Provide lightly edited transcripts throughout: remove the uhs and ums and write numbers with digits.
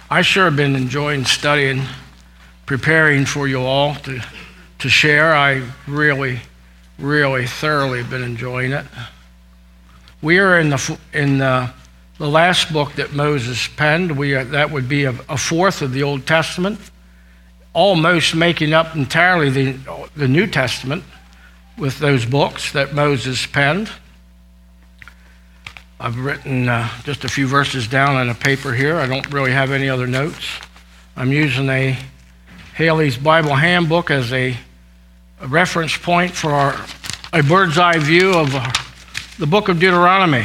I sure have been enjoying studying, preparing for you all to share. I really thoroughly been enjoying it. We are in the last book that Moses penned. That would be a fourth of the Old Testament, almost making up entirely the New Testament with those books that Moses penned. I've written just a few verses down on a paper here. I don't really have any other notes. I'm using a Haley's Bible Handbook as a reference point for a bird's eye view of the book of Deuteronomy.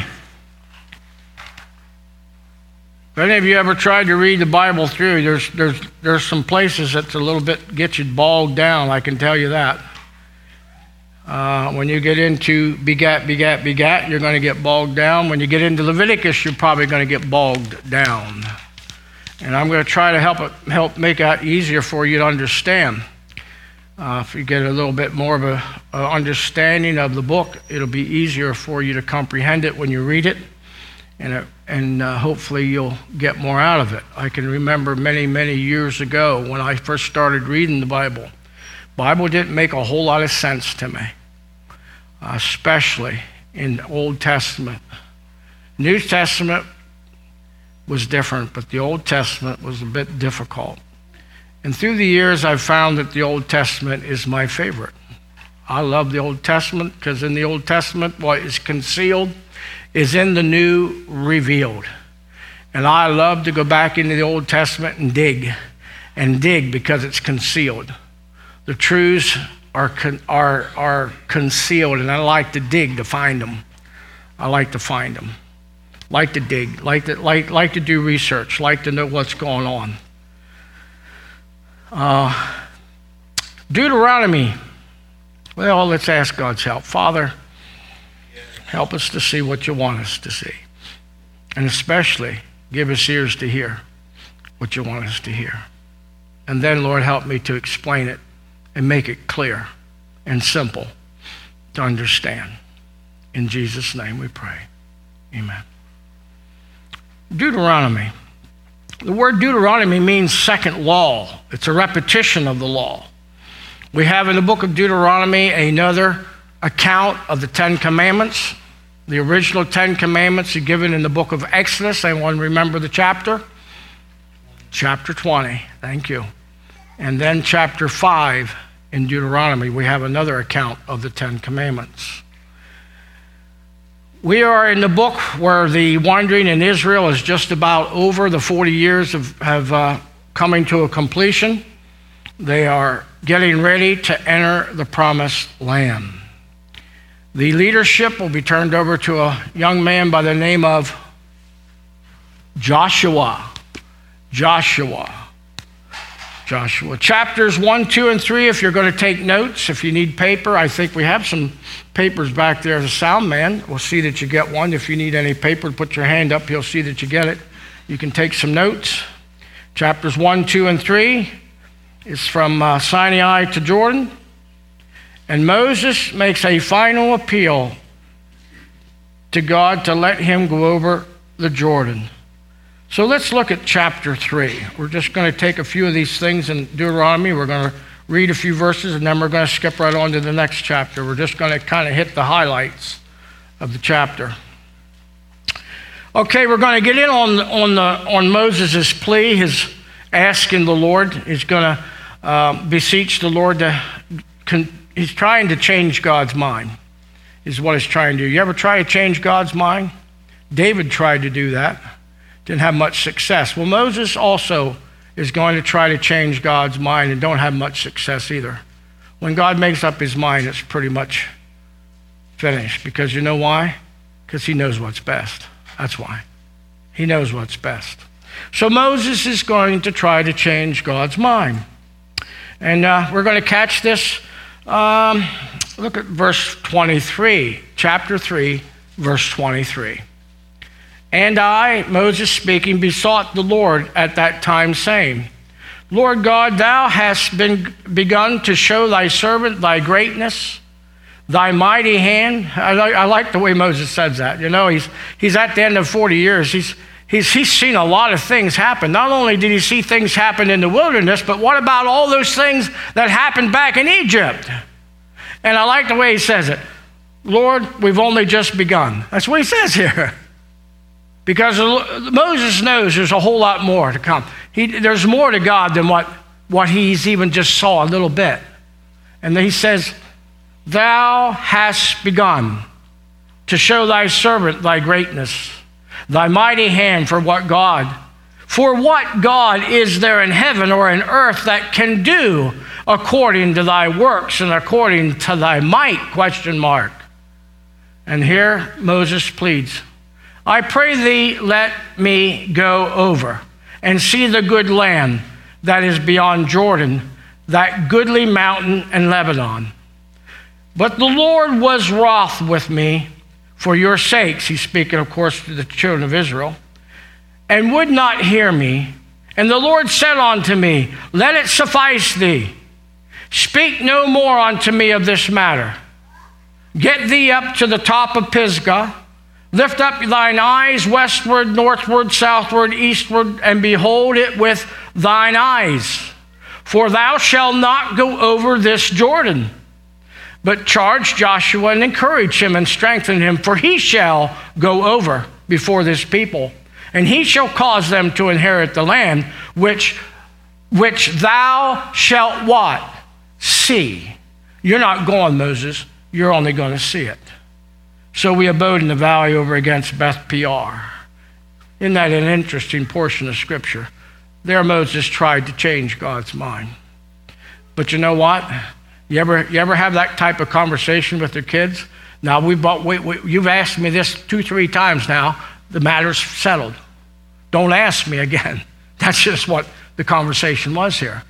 If any of you ever tried to read the Bible through, there's some places that's a little bit get you bogged down, I can tell you that. When you get into begat, you're going to get bogged down. When you get into Leviticus, you're probably going to get bogged down. And I'm going to try to help make that easier for you to understand. If you get a little bit more of a understanding of the book, it'll be easier for you to comprehend it when you read it, and hopefully you'll get more out of it. I can remember many years ago when I first started reading the Bible didn't make a whole lot of sense to me, especially in the Old Testament. New Testament was different, but the Old Testament was a bit difficult. And through the years, I've found that the Old Testament is my favorite. I love the Old Testament because in the Old Testament, what is concealed is in the New revealed. And I love to go back into the Old Testament and dig because it's concealed. The truths are concealed, and I like to dig to find them. I like to find them. Like to dig, like to do research, like to know what's going on. Deuteronomy. Well, let's ask God's help. Father, help us to see what you want us to see. And especially, give us ears to hear what you want us to hear. And then, Lord, help me to explain it and make it clear and simple to understand. In Jesus' name we pray. Amen. Deuteronomy. The word Deuteronomy means second law. It's a repetition of the law. We have in the book of Deuteronomy another account of the Ten Commandments. The original Ten Commandments are given in the book of Exodus. Anyone remember the chapter? Chapter 20. Thank you. And then chapter 5 in Deuteronomy, we have another account of the Ten Commandments. We are in the book where the wandering in Israel is just about over. The 40 years have coming to a completion. They are getting ready to enter the promised land. The leadership will be turned over to a young man by the name of Joshua. Chapters 1, 2, and 3, if you're going to take notes, if you need paper, I think we have some papers back there. The sound man will see that you get one. If you need any paper, put your hand up. He'll see that you get it. You can take some notes. Chapters 1, 2, and 3 is from Sinai to Jordan. And Moses makes a final appeal to God to let him go over the Jordan. So let's look at chapter 3. We're just going to take a few of these things in Deuteronomy. We're going to read a few verses, and then we're going to skip right on to the next chapter. We're just going to kind of hit the highlights of the chapter. Okay, we're going to get in on Moses' plea, his asking the Lord. He's going to beseech the Lord he's trying to change God's mind, is what he's trying to do. You ever try to change God's mind? David tried to do that. Didn't have much success. Well, Moses also is going to try to change God's mind and don't have much success either. When God makes up his mind, it's pretty much finished. Because you know why? Because he knows what's best. That's why. He knows what's best. So Moses is going to try to change God's mind. And we're going to catch this. Look at verse 23. Chapter 3, verse 23. And I, Moses speaking, besought the Lord at that time, saying, Lord God, thou hast begun to show thy servant thy greatness, thy mighty hand. I like the way Moses says that. You know, he's at the end of 40 years. He's seen a lot of things happen. Not only did he see things happen in the wilderness, but what about all those things that happened back in Egypt? And I like the way he says it. Lord, we've only just begun. That's what he says here. Because Moses knows there's a whole lot more to come. There's more to God than what he's even just saw a little bit. And then he says, thou hast begun to show thy servant thy greatness, thy mighty hand for what God is there in heaven or in earth that can do according to thy works and according to thy might, ? And here Moses pleads, I pray thee, let me go over and see the good land that is beyond Jordan, that goodly mountain and Lebanon. But the Lord was wroth with me for your sakes, he's speaking, of course, to the children of Israel, and would not hear me. And the Lord said unto me, let it suffice thee. Speak no more unto me of this matter. Get thee up to the top of Pisgah, lift up thine eyes westward, northward, southward, eastward, and behold it with thine eyes. For thou shalt not go over this Jordan, but charge Joshua and encourage him and strengthen him, for he shall go over before this people, and he shall cause them to inherit the land which thou shalt what? See. You're not going, Moses. You're only going to see it. So we abode in the valley over against Beth Peor. Isn't that an interesting portion of Scripture? There Moses tried to change God's mind. But you know what? You ever have that type of conversation with your kids? Now, you've asked me this 2-3 times now. The matter's settled. Don't ask me again. That's just what the conversation was here.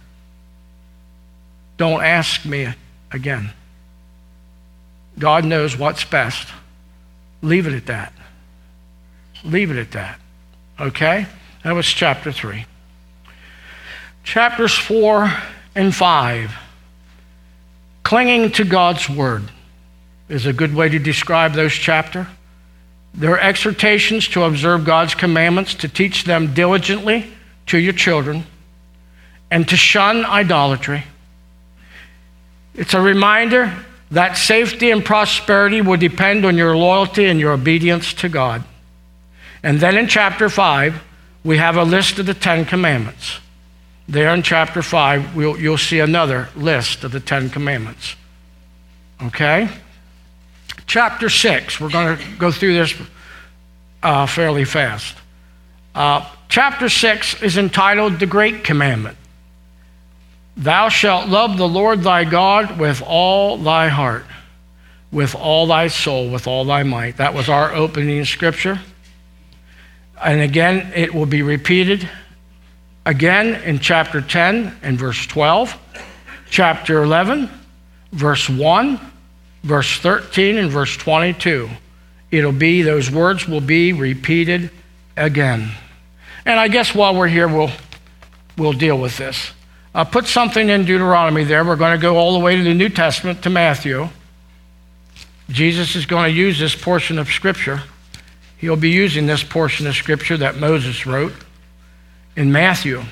Don't ask me again. God knows what's best. Leave it at that. Leave it at that. Okay? That was chapter 3. Chapters 4 and 5. Clinging to God's word is a good way to describe those chapters. There are exhortations to observe God's commandments, to teach them diligently to your children, and to shun idolatry. It's a reminder that safety and prosperity will depend on your loyalty and your obedience to God. And then in chapter 5, we have a list of the 10 commandments. There in chapter 5, you'll see another list of the 10 commandments. Okay? Chapter 6, we're going to go through this fairly fast. Chapter 6 is entitled The Great Commandment. Thou shalt love the Lord thy God with all thy heart, with all thy soul, with all thy might. That was our opening scripture. And again, it will be repeated again in chapter 10 and verse 12, chapter 11, verse 1, verse 13, and verse 22. Those words will be repeated again. And I guess while we're here, we'll deal with this. Put something in Deuteronomy there. We're going to go all the way to the New Testament, to Matthew. Jesus is going to use this portion of Scripture. He'll be using this portion of Scripture that Moses wrote in Matthew.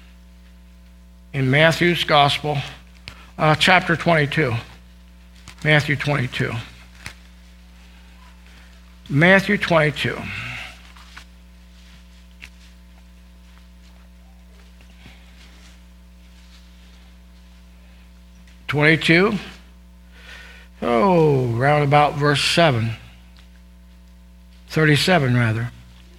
In Matthew's Gospel, chapter 22. Matthew 22. Matthew 22. Round about verse 7. 37, rather.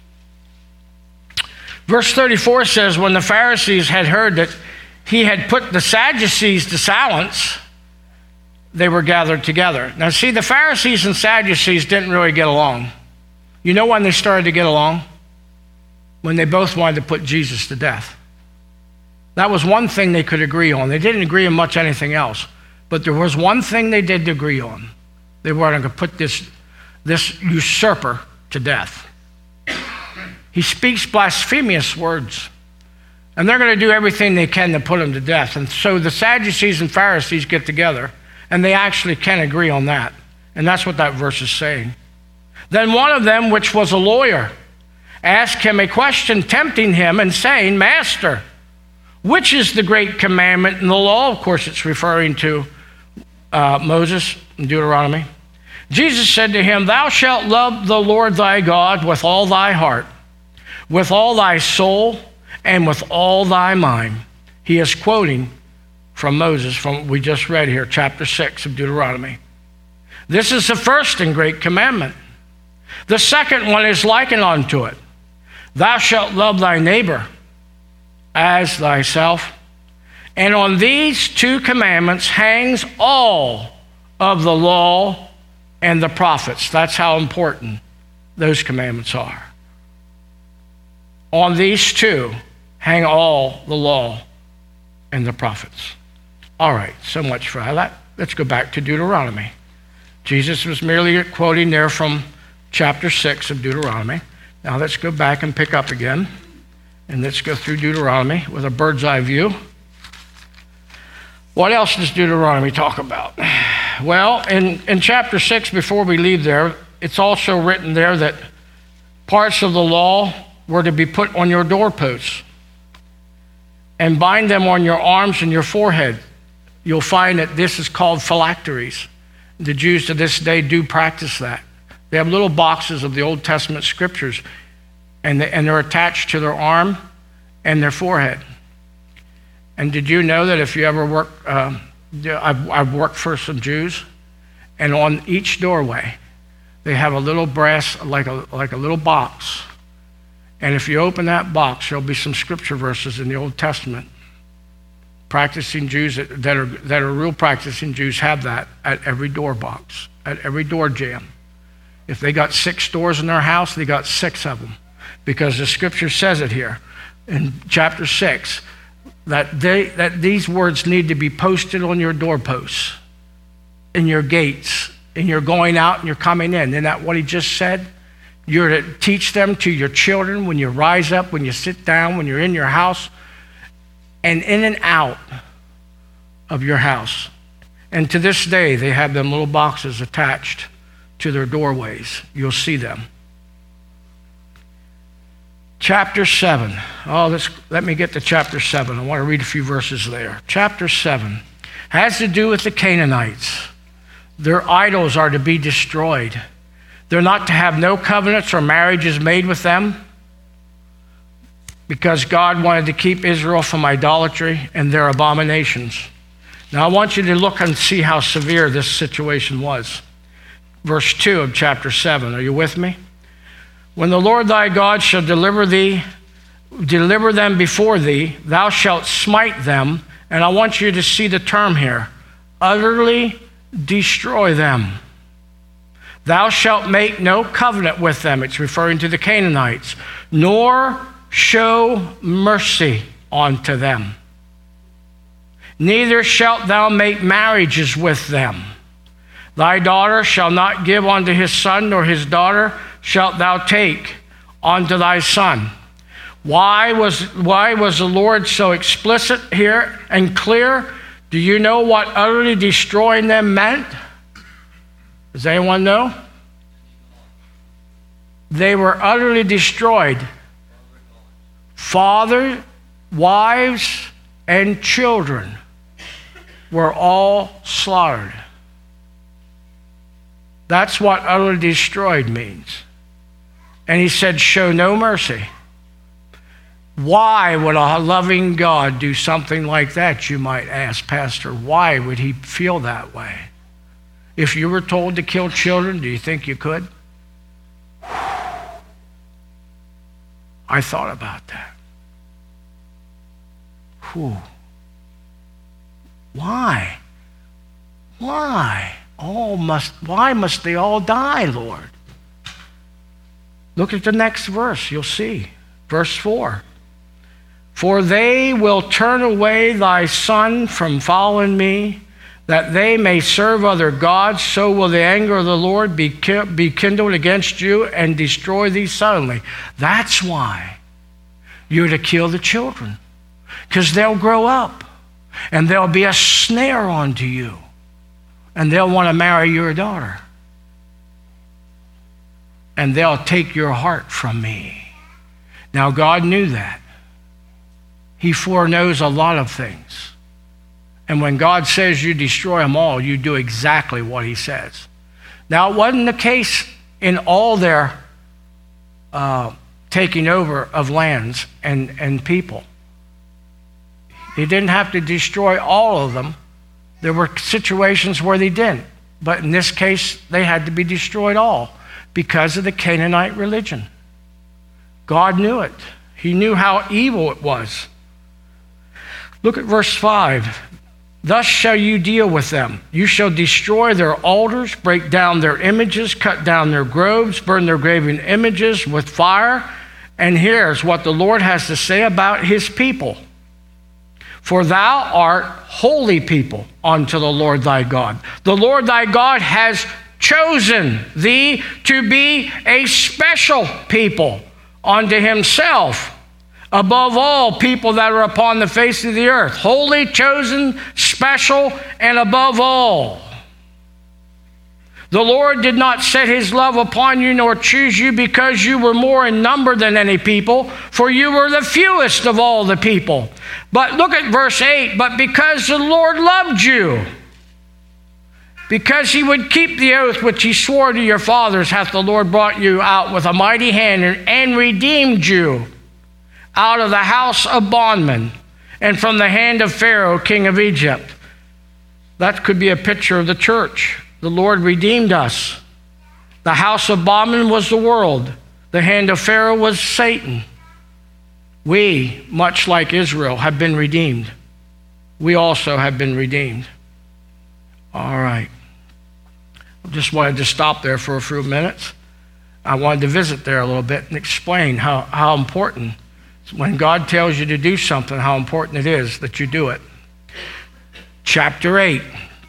Verse 34 says, when the Pharisees had heard that he had put the Sadducees to silence, they were gathered together. Now see, the Pharisees and Sadducees didn't really get along. You know when they started to get along? When they both wanted to put Jesus to death. That was one thing they could agree on. They didn't agree on much anything else. But there was one thing they did agree on. They were going to put this usurper to death. He speaks blasphemous words. And they're going to do everything they can to put him to death. And so the Sadducees and Pharisees get together, and they actually can agree on that. And that's what that verse is saying. Then one of them, which was a lawyer, asked him a question, tempting him and saying, Master, which is the great commandment in the law? Of course, it's referring to Moses in Deuteronomy. Jesus said to him, Thou shalt love the Lord thy God with all thy heart, with all thy soul, and with all thy mind. He is quoting from Moses, from what we just read here, chapter 6 of Deuteronomy. This is the first and great commandment. The second one is likened unto it. Thou shalt love thy neighbor as thyself. And on these two commandments hangs all of the law and the prophets. That's how important those commandments are. On these two hang all the law and the prophets. All right, so much for that. Let's go back to Deuteronomy. Jesus was merely quoting there from chapter 6 of Deuteronomy. Now let's go back and pick up again. And let's go through Deuteronomy with a bird's eye view. What else does Deuteronomy talk about? Well, in chapter 6, before we leave there, it's also written there that parts of the law were to be put on your doorposts and bind them on your arms and your forehead. You'll find that this is called phylacteries. The Jews to this day do practice that. They have little boxes of the Old Testament scriptures, and they're attached to their arm and their forehead. And did you know that if you ever work, I've worked for some Jews, and on each doorway, they have a little brass, like a little box. And if you open that box, there'll be some scripture verses in the Old Testament. Practicing Jews that are real practicing Jews have that at every door box, at every door jamb. If they got 6 doors in their house, they got 6 of them. Because the scripture says it here in chapter 6, that these words need to be posted on your doorposts, in your gates, and you're going out and you're coming in. Isn't that what he just said? You're to teach them to your children when you rise up, when you sit down, when you're in your house, and in and out of your house. And to this day, they have them little boxes attached to their doorways. You'll see them. Chapter 7. Let me get to chapter 7. I want to read a few verses there. Chapter 7 has to do with the Canaanites. Their idols are to be destroyed. They're not to have no covenants or marriages made with them, because God wanted to keep Israel from idolatry and their abominations. Now I want you to look and see how severe this situation was. Verse 2 of chapter 7. Are you with me? When the Lord thy God shall deliver them before thee, thou shalt smite them, and I want you to see the term here, utterly destroy them. Thou shalt make no covenant with them. It's referring to the Canaanites, nor show mercy unto them. Neither shalt thou make marriages with them. Thy daughter shall not give unto his son, nor his daughter shalt thou take unto thy son. Why was the Lord so explicit here and clear? Do you know what utterly destroying them meant? Does anyone know? They were utterly destroyed. Father, wives, and children were all slaughtered. That's what utterly destroyed means. And he said, show no mercy. Why would a loving God do something like that, you might ask, Pastor? Why would he feel that way? If you were told to kill children, do you think you could? I thought about that. Whew. Why? Why? Why must they all die, Lord? Look at the next verse, you'll see. Verse 4. For they will turn away thy son from following me, that they may serve other gods, so will the anger of the Lord be kindled against you and destroy thee suddenly. That's why you're to kill the children, because they'll grow up and there'll be a snare onto you, and they'll want to marry your daughter, and they'll take your heart from me. Now, God knew that. He foreknows a lot of things. And when God says you destroy them all, you do exactly what he says. Now, it wasn't the case in all their taking over of lands and people. He didn't have to destroy all of them. There were situations where they didn't. But in this case, they had to be destroyed all because of the Canaanite religion. God knew it. He knew how evil it was. Look at verse 5. Thus shall you deal with them. You shall destroy their altars, break down their images, cut down their groves, burn their graven images with fire. And here's what the Lord has to say about his people. For thou art holy people unto the Lord thy God. The Lord thy God has chosen thee to be a special people unto himself, above all people that are upon the face of the earth. Holy, chosen, special, and above all. The Lord did not set his love upon you nor choose you because you were more in number than any people, for you were the fewest of all the people. But look at verse 8. But because the Lord loved you, because he would keep the oath which he swore to your fathers, hath the Lord brought you out with a mighty hand and redeemed you out of the house of bondmen and from the hand of Pharaoh, king of Egypt. That could be a picture of the church. The Lord redeemed us. The house of bondmen was the world. The hand of Pharaoh was Satan. We, much like Israel, have been redeemed. We also have been redeemed. All right. I just wanted to stop there for a few minutes. I wanted to visit there a little bit and explain how important, when God tells you to do something, how important it is that you do it. Chapter 8.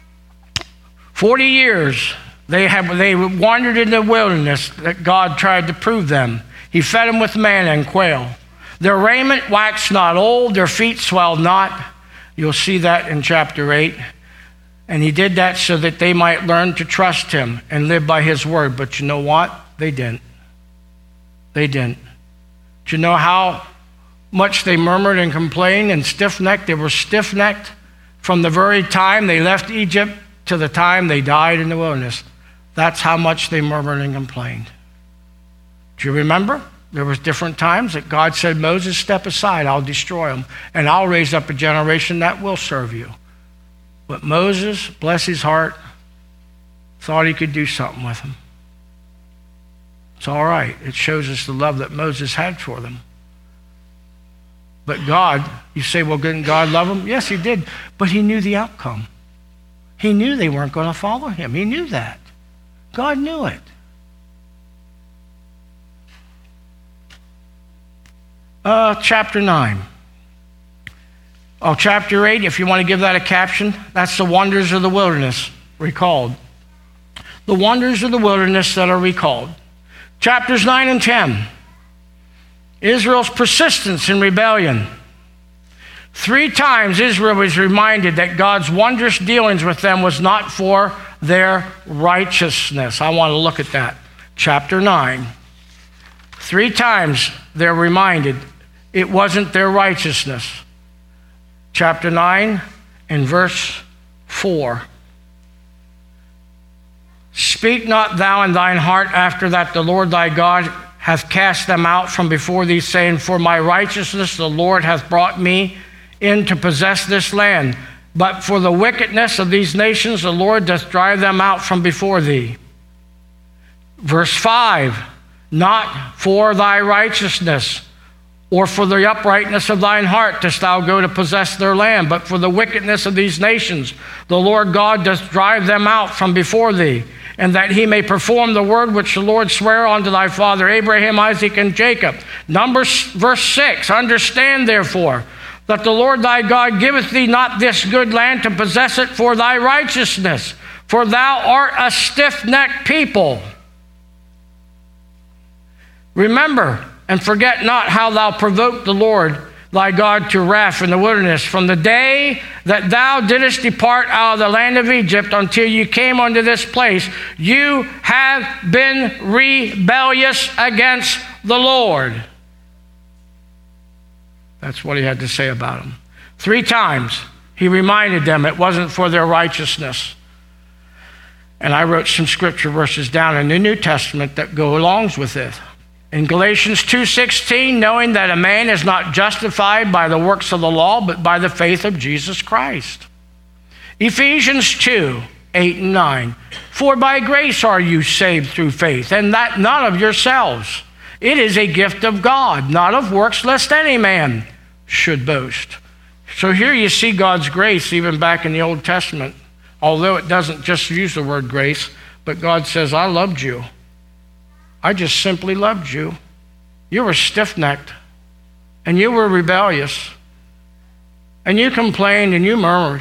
40 years they wandered in the wilderness that God tried to prove them. He fed them with manna and quail. Their raiment waxed not old, their feet swelled not. You'll see that in chapter 8. And he did that so that they might learn to trust him and live by his word. But you know what? They didn't. They didn't. Do you know how much they murmured and complained and stiff-necked? They were stiff-necked from the very time they left Egypt to the time they died in the wilderness. That's how much they murmured and complained. Do you remember? There was different times that God said, Moses, step aside, I'll destroy them, and I'll raise up a generation that will serve you. But Moses, bless his heart, thought he could do something with them. It's all right. It shows us the love that Moses had for them. But God, you say, well, didn't God love them? Yes, he did. But he knew the outcome. He knew they weren't going to follow him. He knew that. God knew it. Chapter 9. Oh, chapter 8, if you want to give that a caption, that's the wonders of the wilderness recalled. The wonders of the wilderness that are recalled. Chapters 9 and 10. Israel's persistence in rebellion. 3 times Israel was reminded that God's wondrous dealings with them was not for their righteousness. I want to look at that. Chapter 9. 3 times they're reminded it wasn't their righteousness. Chapter 9 and verse 4. Speak not thou in thine heart after that the Lord thy God hath cast them out from before thee, saying, for my righteousness the Lord hath brought me in to possess this land. But for the wickedness of these nations the Lord doth drive them out from before thee. Verse 5, not for thy righteousness or for the uprightness of thine heart dost thou go to possess their land, but for the wickedness of these nations the Lord God doth drive them out from before thee, and that he may perform the word which the Lord sware unto thy father Abraham, Isaac, and Jacob. Numbers, verse 6, understand therefore that the Lord thy God giveth thee not this good land to possess it for thy righteousness, for thou art a stiff-necked people. Remember and forget not how thou provoked the Lord thy God to wrath in the wilderness from the day that thou didst depart out of the land of Egypt until you came unto this place. You have been rebellious against the Lord. That's what he had to say about them. 3 times he reminded them it wasn't for their righteousness. And I wrote some scripture verses down in the New Testament that go along with it. In Galatians 2:16, knowing that a man is not justified by the works of the law, but by the faith of Jesus Christ. Ephesians 2:8 and 9, for by grace are you saved through faith, and that not of yourselves. It is a gift of God, not of works, lest any man should boast. So here you see God's grace even back in the Old Testament, although it doesn't just use the word grace, but God says, I loved you. I just simply loved you. You were stiff-necked, and you were rebellious, and you complained and you murmured.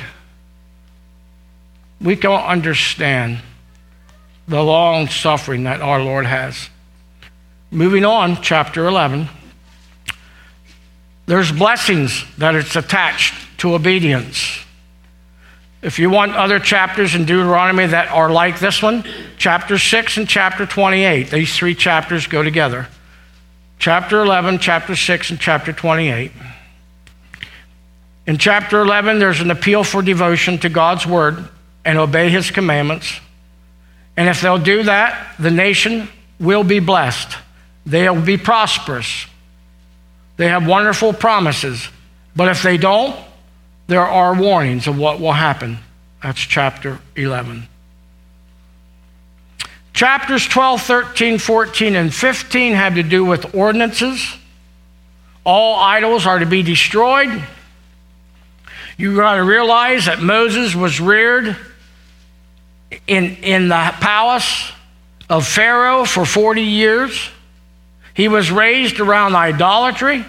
We don't understand the long suffering that our Lord has. Moving on, chapter 11. There's blessings that it's attached to obedience. If you want other chapters in Deuteronomy that are like this one, chapter 6 and chapter 28. These 3 chapters go together. Chapter 11, chapter 6, and chapter 28. In chapter 11, there's an appeal for devotion to God's word and obey his commandments. And if they'll do that, the nation will be blessed. They'll be prosperous. They have wonderful promises. But if they don't, there are warnings of what will happen. That's chapter 11. Chapters 12, 13, 14, and 15 have to do with ordinances. All idols are to be destroyed. You got to realize that Moses was reared in the palace of Pharaoh for 40 years. He was raised around idolatry.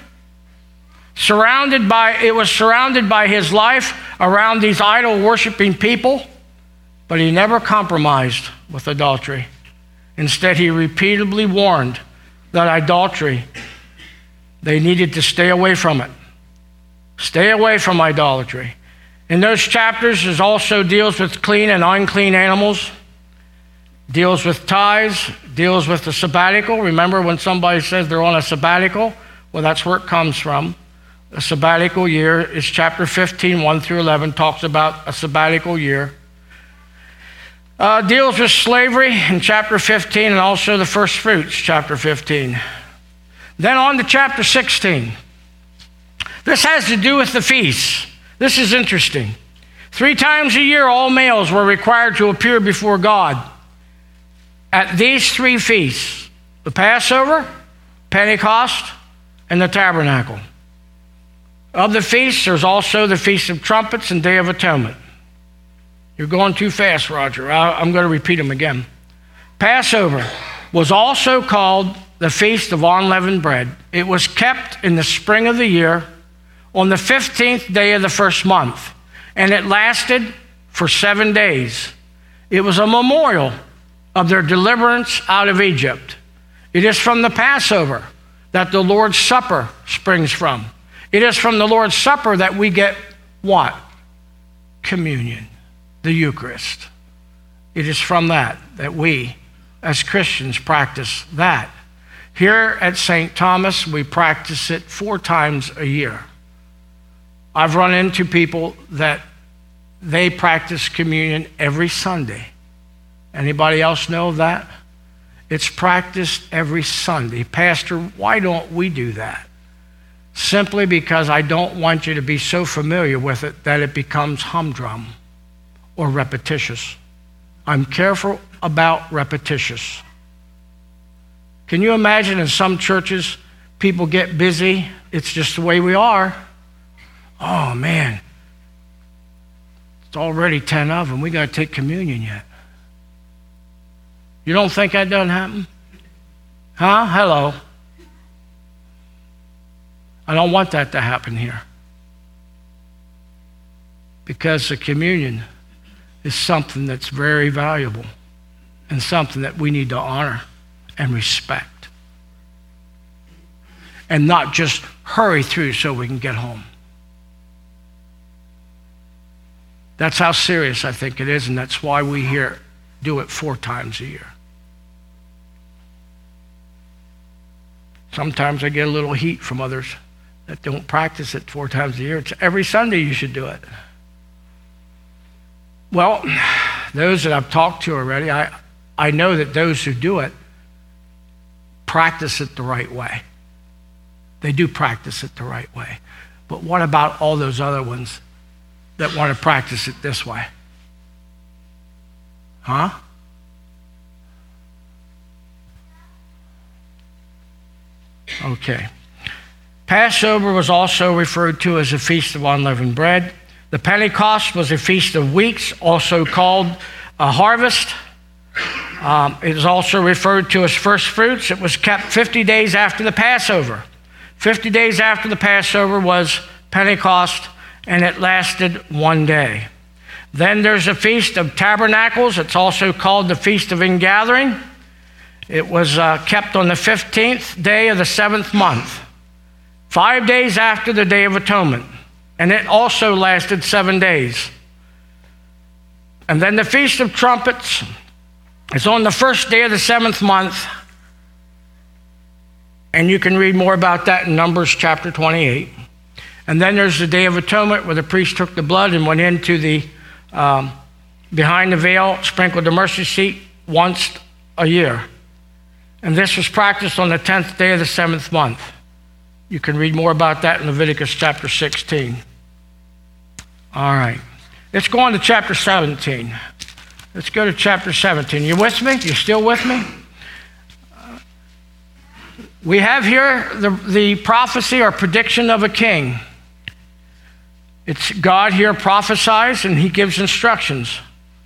It was surrounded by his life around these idol-worshiping people, but he never compromised with adultery. Instead, he repeatedly warned that idolatry, they needed to stay away from it. Stay away from idolatry. In those chapters, it also deals with clean and unclean animals, deals with tithes, deals with the sabbatical. Remember when somebody says they're on a sabbatical? Well, that's where it comes from. A sabbatical year is chapter 15, 1 through 11, talks about a sabbatical year. Deals with slavery in chapter 15 and also the first fruits, chapter 15. Then on to chapter 16. This has to do with the feasts. This is interesting. 3 times a year, all males were required to appear before God at these 3 feasts: the Passover, Pentecost, and the Tabernacle. Of the feasts, there's also the Feast of Trumpets and Day of Atonement. You're going too fast, Roger. I'm going to repeat them again. Passover was also called the Feast of Unleavened Bread. It was kept in the spring of the year on the 15th day of the first month, and it lasted for 7 days. It was a memorial of their deliverance out of Egypt. It is from the Passover that the Lord's Supper springs from. It is from the Lord's Supper that we get what? Communion, the Eucharist. It is from that we, as Christians, practice that. Here at St. Thomas, we practice it 4 times a year. I've run into people that they practice communion every Sunday. Anybody else know of that? It's practiced every Sunday. Pastor, why don't we do that? Simply because I don't want you to be so familiar with it that it becomes humdrum or repetitious. I'm careful about repetitious. Can you imagine in some churches, people get busy, it's just the way we are. Oh man, it's already 10 of them, we got to take communion yet. You don't think that doesn't happen? Huh? Hello. I don't want that to happen here. Because the communion is something that's very valuable and something that we need to honor and respect. And not just hurry through so we can get home. That's how serious I think it is, and that's why we here do it 4 times a year. Sometimes I get a little heat from others that don't practice it 4 times a year. It's every Sunday you should do it. Well, those that I've talked to already, I know that those who do it practice it the right way. They do practice it the right way. But what about all those other ones that want to practice it this way? Huh? Okay. Passover was also referred to as a feast of unleavened bread. The Pentecost was a feast of weeks, also called a harvest. It is also referred to as first fruits. It was kept 50 days after the Passover. 50 days after the Passover was Pentecost, and it lasted 1 day. Then there's a Feast of Tabernacles. It's also called the Feast of Ingathering. It was kept on the 15th day of the 7th month, 5 days after the Day of Atonement. And it also lasted 7 days. And then the Feast of Trumpets is on the first day of the 7th month. And you can read more about that in Numbers chapter 28. And then there's the Day of Atonement where the priest took the blood and went into the behind the veil, sprinkled the mercy seat once a year. And this was practiced on the 10th day of the 7th month. You can read more about that in Leviticus chapter 16. All right. Let's go on to chapter 17. Let's go to chapter 17. You with me? You still with me? We have here the prophecy or prediction of a king. It's God here prophesies and he gives instructions.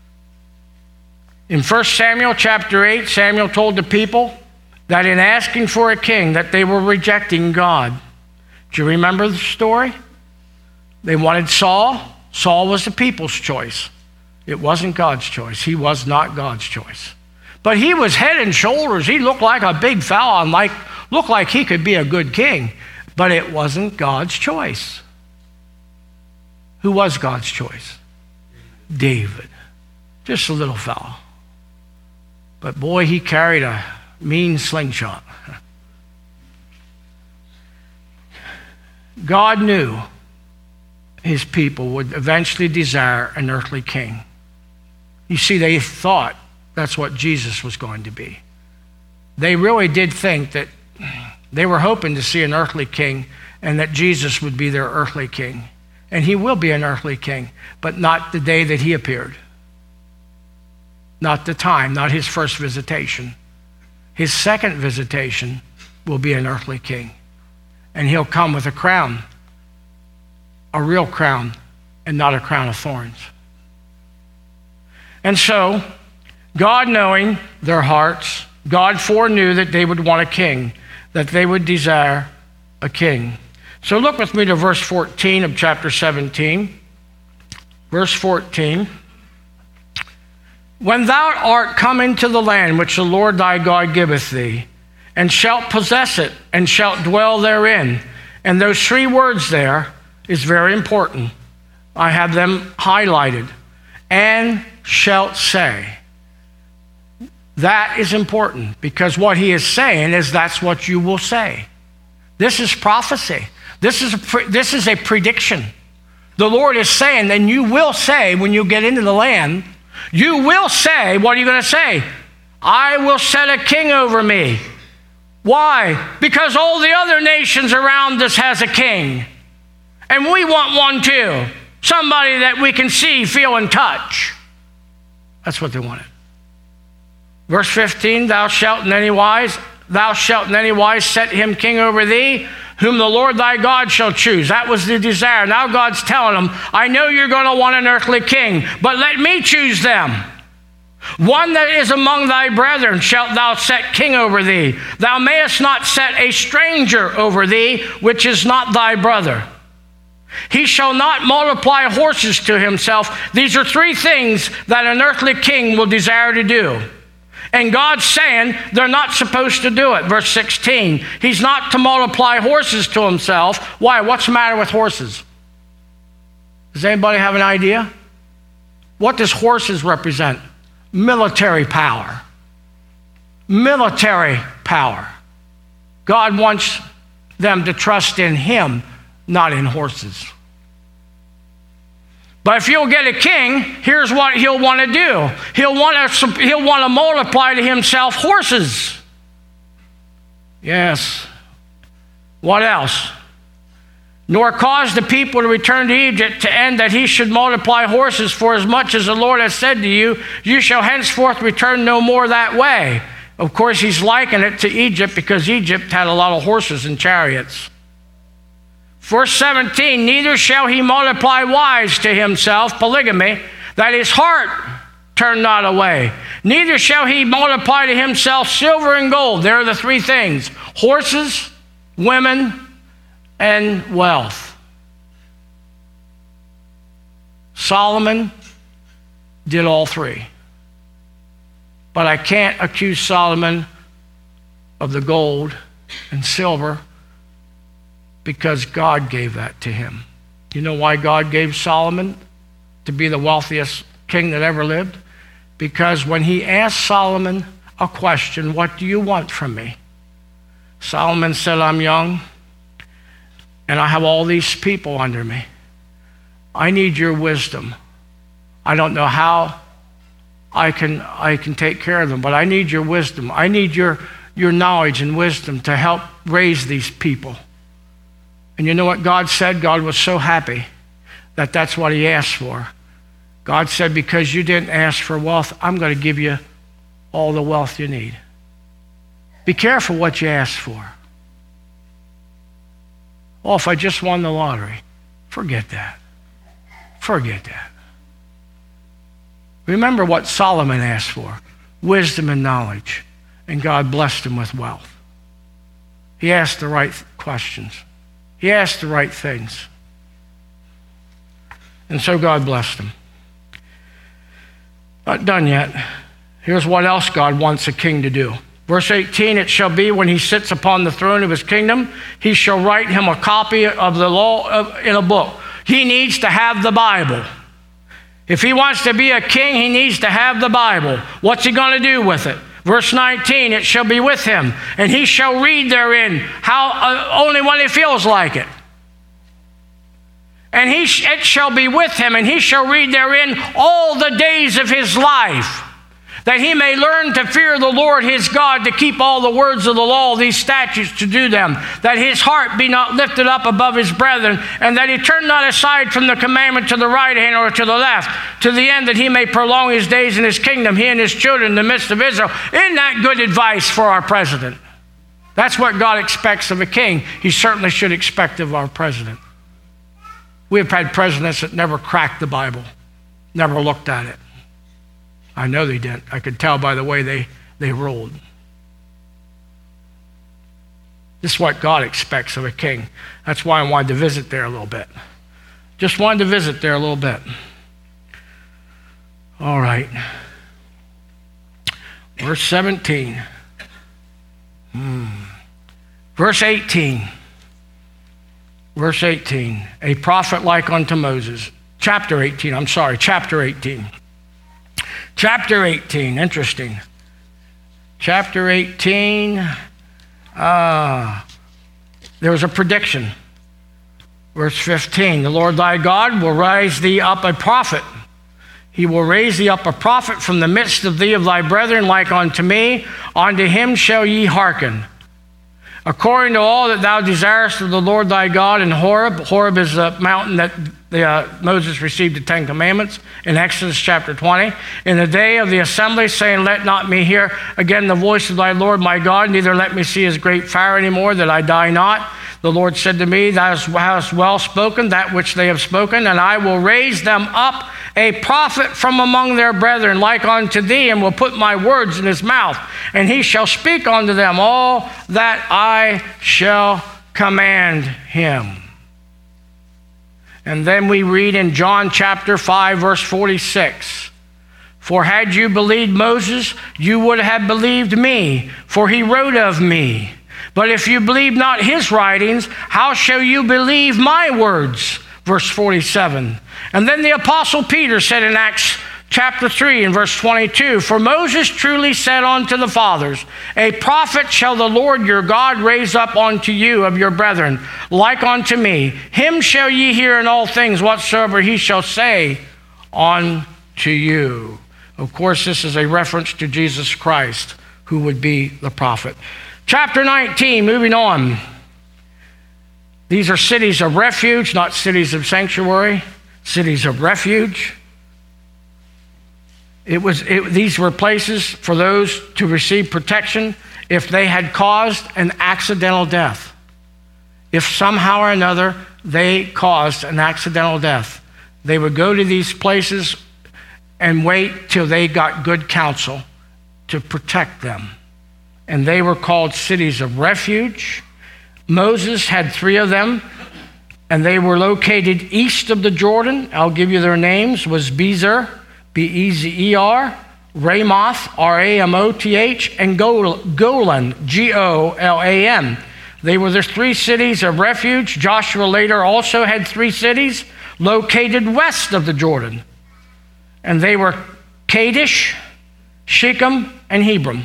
In 1 Samuel chapter 8, Samuel told the people that in asking for a king that they were rejecting God. Do you remember the story? They wanted Saul. Saul was the people's choice. It wasn't God's choice. He was not God's choice. But he was head and shoulders. He looked like a big fella and looked like he could be a good king. But it wasn't God's choice. Who was God's choice? David. Just a little fella. But boy, he carried a mean slingshot. God knew his people would eventually desire an earthly king. You see, they thought that's what Jesus was going to be. They really did think that they were hoping to see an earthly king and that Jesus would be their earthly king. And he will be an earthly king, but not the day that he appeared. Not the time, not his first visitation. His second visitation will be an earthly king. And he'll come with a crown, a real crown, and not a crown of thorns. And so, God knowing their hearts, God foreknew that they would want a king, that they would desire a king. So look with me to verse 14 of chapter 17. Verse 14. When thou art come into the land which the Lord thy God giveth thee, and shalt possess it, and shalt dwell therein. And those 3 words there is very important. I have them highlighted. And shalt say. That is important because what he is saying is that's what you will say. This is prophecy. This is a prediction. The Lord is saying, then you will say when you get into the land, you will say, what are you going to say? I will set a king over me. Why? Because all the other nations around us has a king. And we want one too. Somebody that we can see, feel, and touch. That's what they wanted. Verse 15, thou shalt in any wise set him king over thee, whom the Lord thy God shall choose. That was the desire. Now God's telling them, I know you're going to want an earthly king, but let me choose them. One that is among thy brethren shalt thou set king over thee. Thou mayest not set a stranger over thee, which is not thy brother. He shall not multiply horses to himself. These are 3 things that an earthly king will desire to do. And God's saying they're not supposed to do it. Verse 16, he's not to multiply horses to himself. Why? What's the matter with horses? Does anybody have an idea? What does horses represent? Military power. Military power. God wants them to trust in him, not in horses. But if you'll get a king, here's what he'll want to do. He'll want to multiply to himself horses. Yes. What else? Nor cause the people to return to Egypt, to end that he should multiply horses, for as much as the Lord has said to you, you shall henceforth return no more that way. Of course, he's likened it to Egypt because Egypt had a lot of horses and chariots. Verse 17, neither shall he multiply wives to himself, polygamy, that his heart turn not away. Neither shall he multiply to himself silver and gold. There are the three things: horses, women, and wealth. Solomon did all three. But I can't accuse Solomon of the gold and silver because God gave that to him. You know why God gave Solomon to be the wealthiest king that ever lived? Because when he asked Solomon a question, what do you want from me? Solomon said, I'm young and I have all these people under me. I need your wisdom. I don't know how I can take care of them, but I need your wisdom. I need your knowledge and wisdom to help raise these people. And you know what God said? God was so happy that that's what he asked for. God said, because you didn't ask for wealth, I'm going to give you all the wealth you need. Be careful what you ask for. Oh, if I just won the lottery, forget that. Forget that. Remember what Solomon asked for: wisdom and knowledge. And God blessed him with wealth. He asked the right questions. He asked the right things. And so God blessed him. Not done yet. Here's what else God wants a king to do. Verse 18, it shall be when he sits upon the throne of his kingdom, he shall write him a copy of the law in a book. He needs to have the Bible. If he wants to be a king, he needs to have the Bible. What's he going to do with it? Verse 19, it shall be with him, and he shall read therein only when he feels like it. And it shall be with him, and he shall read therein all the days of his life, that he may learn to fear the Lord his God, to keep all the words of the law, these statutes, to do them, that his heart be not lifted up above his brethren, and that he turn not aside from the commandment to the right hand or to the left, to the end that he may prolong his days in his kingdom, he and his children in the midst of Israel. Isn't that good advice for our president? That's what God expects of a king. He certainly should expect of our president. We have had presidents that never cracked the Bible, never looked at it. I know they didn't. I could tell by the way they ruled. This is what God expects of a king. That's why I wanted to visit there a little bit. Just wanted to visit there a little bit. All right. Verse 17. Verse 18. Verse 18. A prophet like unto Moses. Chapter 18. Chapter 18. Chapter 18, interesting. Chapter 18, there was a prediction. Verse 15, the Lord thy God will raise thee up a prophet. He will raise thee up a prophet from the midst of thee of thy brethren like unto me. Unto him shall ye hearken. According to all that thou desirest of the Lord thy God in Horeb. Horeb is the mountain that Moses received the Ten Commandments in Exodus chapter 20. In the day of the assembly, saying, let not me hear again the voice of thy Lord my God, neither let me see his great fire anymore, that I die not. The Lord said to me, thou hast well spoken that which they have spoken, and I will raise them up a prophet from among their brethren like unto thee, and will put my words in his mouth, and he shall speak unto them all that I shall command him. And then we read in John chapter 5, verse 46, for had you believed Moses, you would have believed me, for he wrote of me. But if you believe not his writings, how shall you believe my words? Verse 47. And then the apostle Peter said in Acts chapter 3 and verse 22, for Moses truly said unto the fathers, a prophet shall the Lord your God raise up unto you of your brethren, like unto me. Him shall ye hear in all things whatsoever he shall say unto you. Of course, this is a reference to Jesus Christ, who would be the prophet. Chapter 19, moving on. These are cities of refuge, not cities of sanctuary, cities of refuge. These were places for those to receive protection if they had caused an accidental death. If somehow or another they caused an accidental death, they would go to these places and wait till they got good counsel to protect them. And they were called cities of refuge. Moses had 3 of them, and they were located east of the Jordan. I'll give you their names. Was Bezer, Bezer, Ramoth, Ramoth, and Golan, Golan. They were the 3 cities of refuge. Joshua later also had 3 cities located west of the Jordan. And they were Kadesh, Shechem, and Hebron.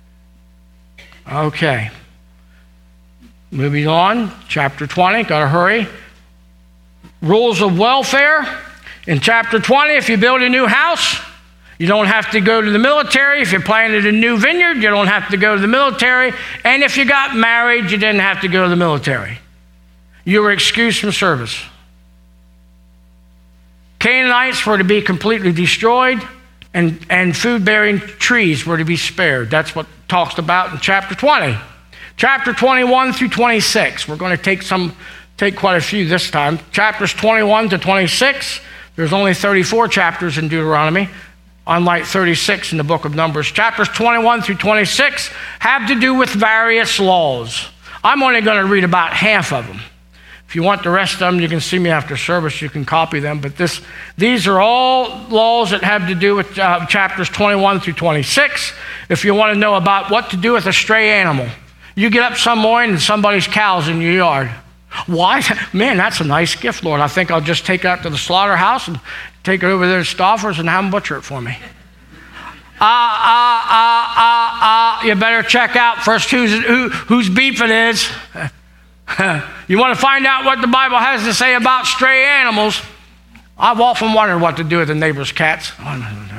Okay. Moving on, chapter 20, gotta hurry. Rules of welfare. In chapter 20, if you build a new house, you don't have to go to the military. If you planted a new vineyard, you don't have to go to the military. And if you got married, you didn't have to go to the military. You were excused from service. Canaanites were to be completely destroyed, and food-bearing trees were to be spared. That's what talks about in chapter 20. Chapter 21 through 26. We're going to take quite a few this time. Chapters 21 to 26. There's only 34 chapters in Deuteronomy, unlike 36 in the book of Numbers. Chapters 21 through 26 have to do with various laws. I'm only going to read about half of them. If you want the rest of them, you can see me after service. You can copy them. But these are all laws that have to do with chapters 21 through 26. If you want to know about what to do with a stray animal, you get up some morning and somebody's cow's in your yard. Why? Man, that's a nice gift, Lord. I think I'll just take it out to the slaughterhouse and take it over there to Stouffer's and have them butcher it for me. You better check out first whose beef it is. You want to find out what the Bible has to say about stray animals? I've often wondered what to do with the neighbor's cats. Oh,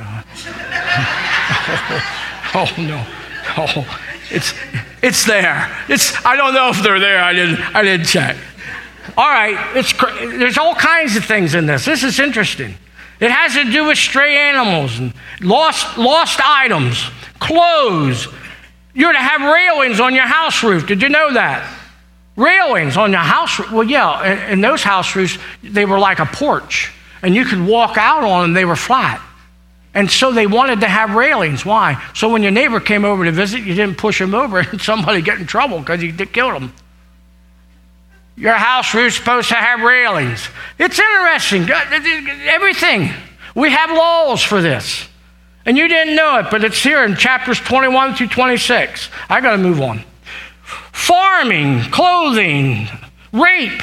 no. Oh, it's there. I don't know if they're there. I didn't check. All right. There's all kinds of things in this. This is interesting. It has to do with stray animals and lost items, clothes. You're to have railings on your house roof. Did you know that? Railings on your house roof. Well, yeah, and those house roofs, they were like a porch, and you could walk out on them. They were flat. And so they wanted to have railings. Why? So when your neighbor came over to visit, you didn't push him over and somebody get in trouble because you killed him. Your house roof's supposed to have railings. It's interesting. Everything. We have laws for this. And you didn't know it, but it's here in chapters 21 through 26. I got to move on. Farming, clothing, rape,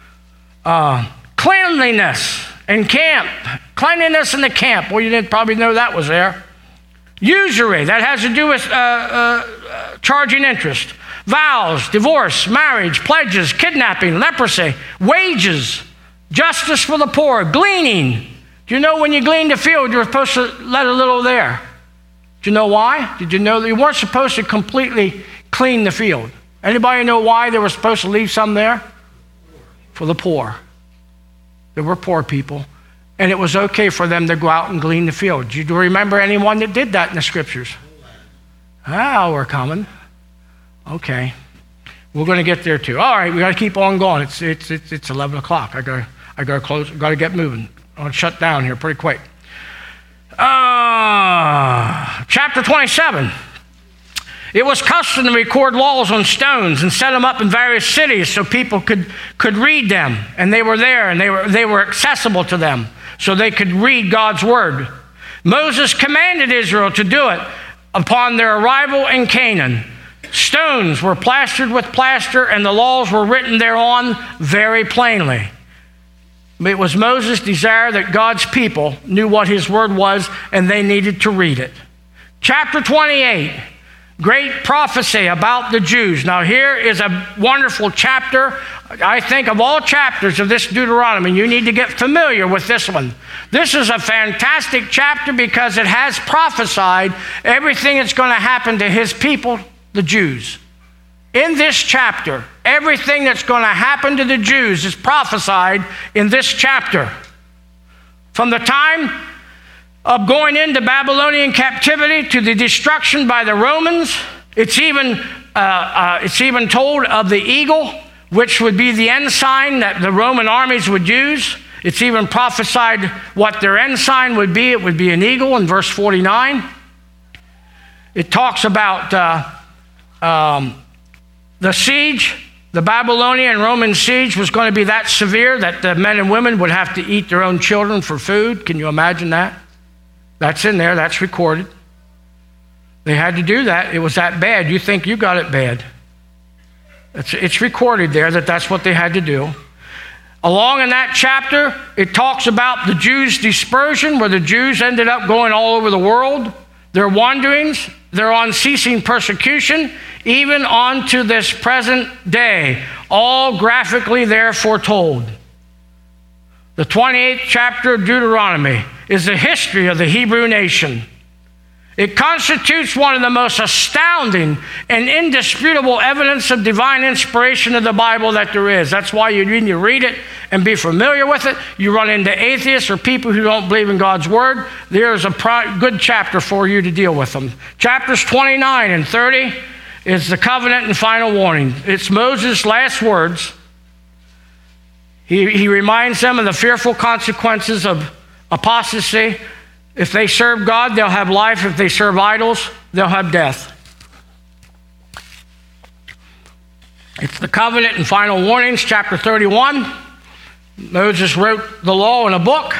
cleanliness and camp. Cleanliness in the camp. Well, you didn't probably know that was there. Usury, that has to do with charging interest. Vows, divorce, marriage, pledges, kidnapping, leprosy, wages, justice for the poor, gleaning. Do you know when you glean the field, you're supposed to let a little there? Do you know why? Did you know that you weren't supposed to completely clean the field? Anybody know why they were supposed to leave some there? For the poor. There were poor people. And it was okay for them to go out and glean the field. Do you remember anyone that did that in the scriptures? We're coming. Okay. We're going to get there too. All right, we got to keep on going. It's 11 o'clock. I got to close. Got to get moving. I'm going to shut down here pretty quick. Chapter 27. It was custom to record laws on stones and set them up in various cities so people could read them. And they were there and they were accessible to them so they could read God's word. Moses commanded Israel to do it upon their arrival in Canaan. Stones were plastered with plaster and the laws were written thereon very plainly. It was Moses' desire that God's people knew what his word was, and they needed to read it. Chapter 28, great prophecy about the Jews. Now here is a wonderful chapter. I think of all chapters of this Deuteronomy, you need to get familiar with this one. This is a fantastic chapter because it has prophesied everything that's going to happen to his people, the Jews. In this chapter, everything that's going to happen to the Jews is prophesied in this chapter. From the time of going into Babylonian captivity to the destruction by the Romans, it's even told of the eagle, which would be the ensign that the Roman armies would use. It's even prophesied what their ensign would be. It would be an eagle in verse 49. It talks about the siege. The Babylonian and Roman siege was going to be that severe that the men and women would have to eat their own children for food. Can you imagine that? That's in there. That's recorded. They had to do that. It was that bad. You think you got it bad. It's recorded there that that's what they had to do. Along in that chapter, it talks about the Jews' dispersion, where the Jews ended up going all over the world, their wanderings, their unceasing persecution, even on to this present day, all graphically there foretold. The 28th chapter of Deuteronomy is the history of the Hebrew nation. It constitutes one of the most astounding and indisputable evidence of divine inspiration of the Bible that there is. That's why you need to read it and be familiar with it. You run into atheists or people who don't believe in God's word, there's a good chapter for you to deal with them. Chapters 29 and 30 is the covenant and final warning. It's Moses' last words. He reminds them of the fearful consequences of apostasy. If they serve God, they'll have life. If they serve idols, they'll have death. It's the covenant and final warnings, chapter 31. Moses wrote the law in a book.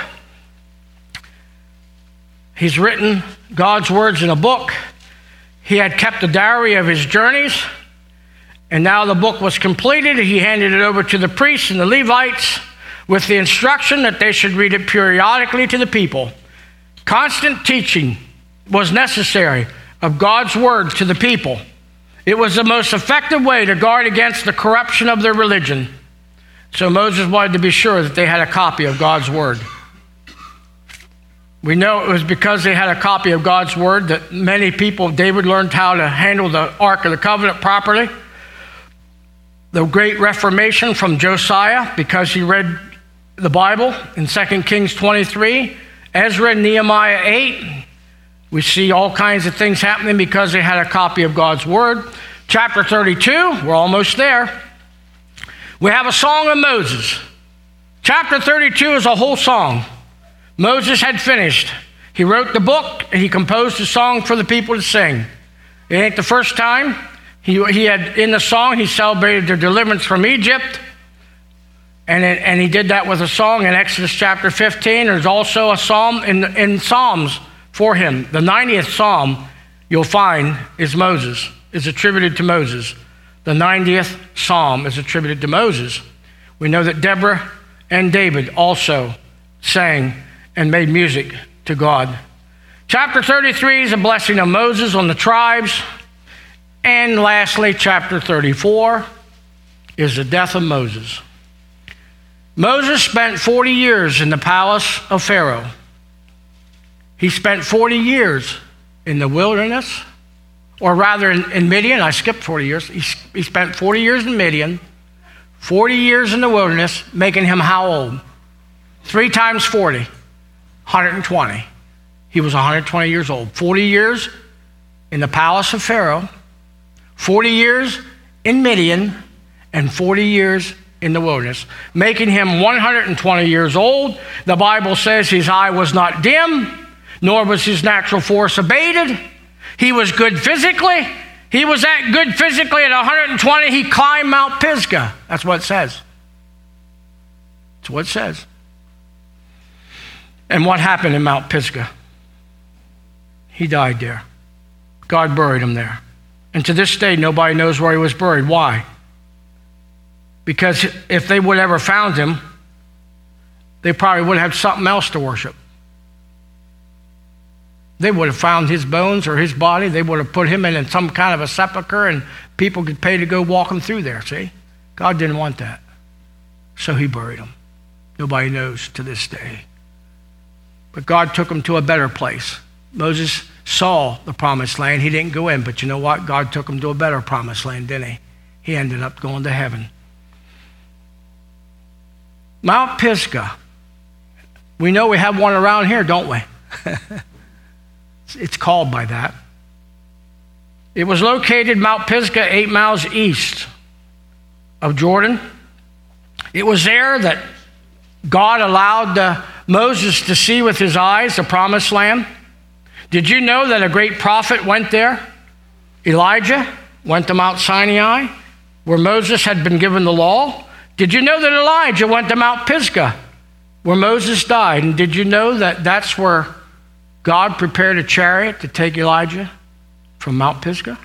He's written God's words in a book. He had kept a diary of his journeys, and now the book was completed. He handed it over to the priests and the Levites with the instruction that they should read it periodically to the people. Constant teaching was necessary of God's word to the people. It was the most effective way to guard against the corruption of their religion. So Moses wanted to be sure that they had a copy of God's word. We know it was because they had a copy of God's word that many people, David learned how to handle the Ark of the Covenant properly. The Great Reformation from Josiah, because he read the Bible in 2 Kings 23, Ezra and Nehemiah 8, we see all kinds of things happening because they had a copy of God's word. Chapter 32, we're almost there. We have a song of Moses. Chapter 32 is a whole song. Moses had finished. He wrote the book, and he composed a song for the people to sing. It ain't the first time. He had, in the song, he celebrated their deliverance from Egypt. And he did that with a song in Exodus chapter 15. There's also a psalm in Psalms for him. The 90th psalm you'll find is attributed to Moses. The 90th psalm is attributed to Moses. We know that Deborah and David also sang and made music to God. Chapter 33 is a blessing of Moses on the tribes. And lastly, chapter 34 is the death of Moses. Moses spent 40 years in the palace of Pharaoh. He spent 40 years in the wilderness, or rather in Midian. I skipped 40 years. He spent 40 years in Midian, 40 years in the wilderness, making him how old? 3 times 40, 120. He was 120 years old. 40 years in the palace of Pharaoh, 40 years in Midian, and 40 years in the wilderness, making him 120 years old. The Bible says his eye was not dim, nor was his natural force abated. He was good physically. He was that good physically at 120. He climbed Mount Pisgah. That's what it says. That's what it says. And what happened in Mount Pisgah? He died there. God buried him there. And to this day, nobody knows where he was buried. Why? Because if they would ever found him, they probably would have had something else to worship. They would have found his bones or his body. They would have put him in some kind of a sepulcher, and people could pay to go walk him through there, see? God didn't want that. So he buried him. Nobody knows to this day. But God took him to a better place. Moses saw the promised land. He didn't go in, but you know what? God took him to a better promised land, didn't he? He ended up going to heaven. Mount Pisgah. We know we have one around here, don't we? It's called by that. It was located, Mount Pisgah, 8 miles east of Jordan. It was there that God allowed Moses to see with his eyes the promised land. Did you know that a great prophet went there? Elijah went to Mount Sinai, where Moses had been given the law. Did you know that Elijah went to Mount Pisgah, where Moses died? And did you know that that's where God prepared a chariot to take Elijah from Mount Pisgah?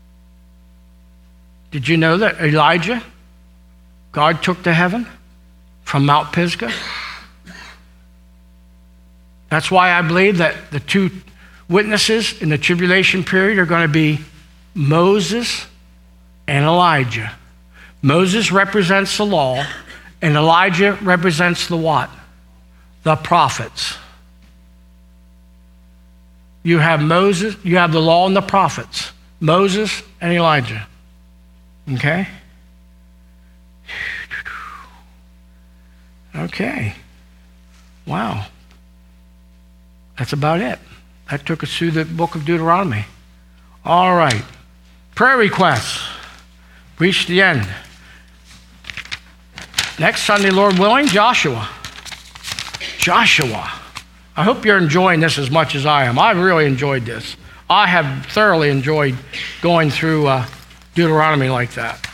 Did you know that Elijah, God took to heaven from Mount Pisgah? That's why I believe that the two witnesses in the tribulation period are going to be Moses and Elijah. Moses represents the law, and Elijah represents the what? The prophets. You have Moses, you have the law and the prophets. Moses and Elijah. Okay? Okay. Wow. That's about it. That took us through the book of Deuteronomy. All right. Prayer requests. Reached the end. Next Sunday, Lord willing, Joshua. Joshua. I hope you're enjoying this as much as I am. I really enjoyed this. I have thoroughly enjoyed going through Deuteronomy like that.